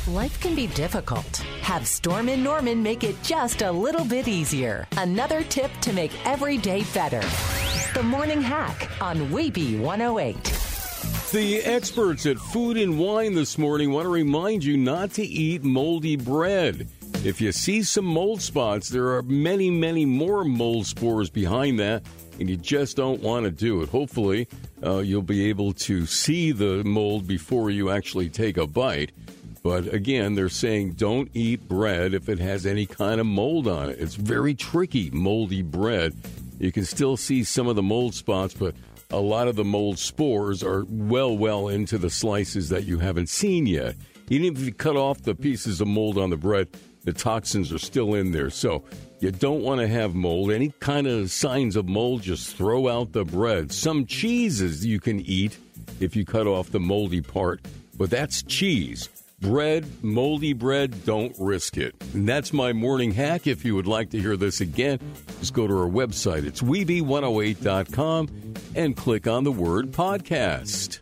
Life can be difficult. Have Storm & Norman make it just a little bit easier. Another tip to make every day better. The Morning Hack on Weeby 108. The experts at Food and Wine this morning want to remind you not to eat moldy bread. If you see some mold spots, there are many, many more mold spores behind that, and you just don't want to do it. Hopefully, you'll be able to see the mold before you actually take a bite. But again, they're saying don't eat bread if it has any kind of mold on it. It's very tricky, moldy bread. You can still see some of the mold spots, but a lot of the mold spores are well into the slices that you haven't seen yet. Even if you cut off the pieces of mold on the bread, the toxins are still in there. So you don't want to have mold. Any kind of signs of mold, just throw out the bread. Some cheeses you can eat if you cut off the moldy part, but that's cheese. Bread, moldy bread, don't risk it. And that's my morning hack. If you would like to hear this again, just go to our website. It's Weeby108.com and click on the word podcast.